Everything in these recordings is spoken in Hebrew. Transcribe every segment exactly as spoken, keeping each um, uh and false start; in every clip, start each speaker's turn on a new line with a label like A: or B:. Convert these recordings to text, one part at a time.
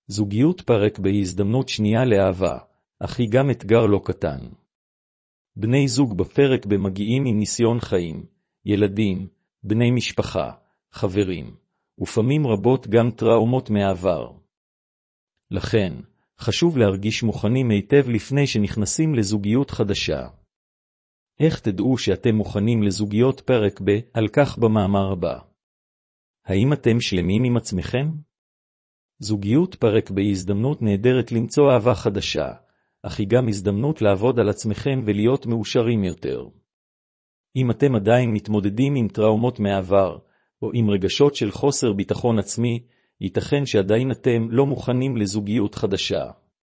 A: זוגיות פרק בהזדמנות שנייה לאהבה, אך היא גם אתגר לא קטן. בני זוג בפרק במגיעים עם ניסיון חיים, ילדים, בני משפחה, חברים, ופעמים רבות גם טראומות מהעבר. לכן, חשוב להרגיש מוכנים היטב לפני שנכנסים לזוגיות חדשה. איך תדעו שאתם מוכנים לזוגיות פרק ב, על כך במאמר הבא. האם אתם שלמים עם עצמכם? זוגיות פרק בהזדמנות נהדרת למצוא אהבה חדשה, אך היא גם הזדמנות לעבוד על עצמכם ולהיות מאושרים יותר. אם אתם עדיין מתמודדים עם טראומות מהעבר, או עם רגשות של חוסר ביטחון עצמי, ייתכן שעדיין אתם לא מוכנים לזוגיות חדשה.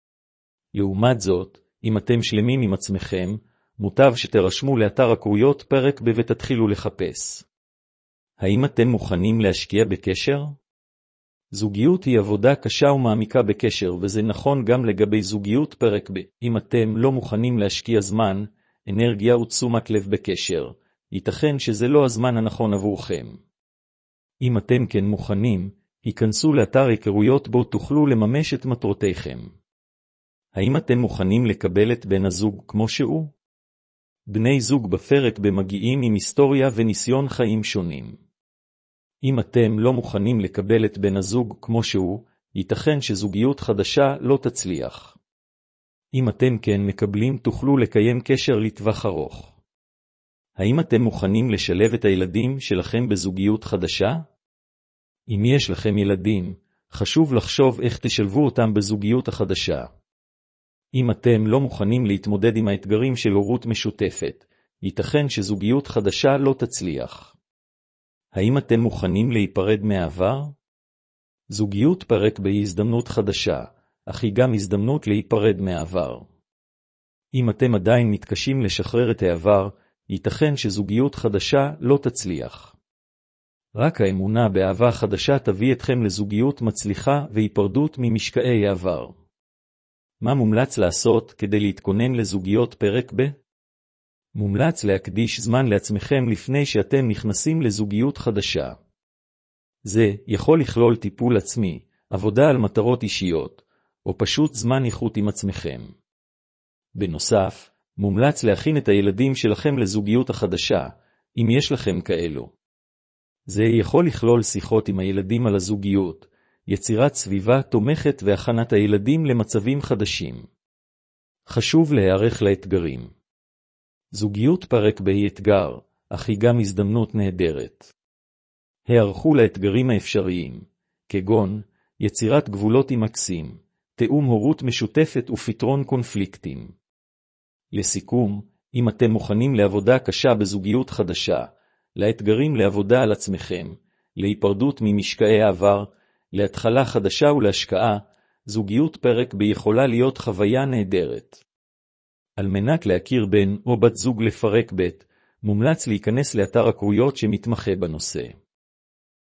A: לעומת זאת, אם אתם שלמים עם עצמכם, מוטב שתרשמו לאתר הקרויות פרק ב ותתחילו לחפש. האם אתם מוכנים להשקיע בקשר? זוגיות היא עבודה קשה ומעמיקה בקשר, וזה נכון גם לגבי זוגיות פרק ב. אם אתם לא מוכנים להשקיע זמן, אנרגיה ותשומת לב בקשר, ייתכן שזה לא הזמן הנכון עבורכם. אם אתם כן מוכנים, היכנסו לאתר היכרויות בו תוכלו לממש את מטרותיכם. האם אתם מוכנים לקבל את בן הזוג כמו שהוא? בני זוג בפרק במגיעים עם היסטוריה וניסיון חיים שונים. אם אתם לא מוכנים לקבל את בן הזוג כמו שהוא, ייתכן שזוגיות חדשה לא תצליח. אם אתם כן מקבלים, תוכלו לקיים קשר לטווח ארוך. האם אתם מוכנים לשלב את הילדים שלכם בזוגיות חדשה? אם יש לכם ילדים, חשוב לחשוב איך תשלבו אותם בזוגיות החדשה. אם אתם לא מוכנים להתמודד עם האתגרים של הורות משותפת, ייתכן שזוגיות חדשה לא תצליח. האם אתם מוכנים להיפרד מהעבר? זוגיות פרק בה היא הזדמנות חדשה, אך היא גם הזדמנות להיפרד מהעבר. אם אתם עדיין מתקשים לשחרר את העבר, ייתכן שזוגיות חדשה לא תצליח. רק האמונה באהבה חדשה תביא אתכם לזוגיות מצליחה והיפרדות ממשקעי העבר. מה מומלץ לעשות כדי להתכונן לזוגיות פרק ב? מומלץ להקדיש זמן לעצמכם לפני שאתם נכנסים לזוגיות חדשה. זה יכול לכלול טיפול עצמי, עבודה על מטרות אישיות, או פשוט זמן איכות עם עצמכם. בנוסף, מומלץ להכין את הילדים שלכם לזוגיות החדשה, אם יש לכם כאלו. זה יכול לכלול שיחות עם הילדים על הזוגיות, יצירת סביבה תומכת והכנת הילדים למצבים חדשים. חשוב להיערך לאתגרים. זוגיות פרק בה היא אתגר, אך היא גם הזדמנות נהדרת. הערכו לאתגרים האפשריים, כגון יצירת גבולות עם מקסים, תאום הורות משותפת ופתרון קונפליקטים. לסיכום, אם אתם מוכנים לעבודה קשה בזוגיות חדשה, לאתגרים לעבודה על עצמכם, להיפרדות ממשקעי העבר, להתחלה חדשה ולהשקעה, זוגיות פרק בה יכולה להיות חוויה נהדרת. על מנת להכיר בן או בת זוג לפרק ב', מומלץ להיכנס לאתר הקרויות שמתמחה בנושא.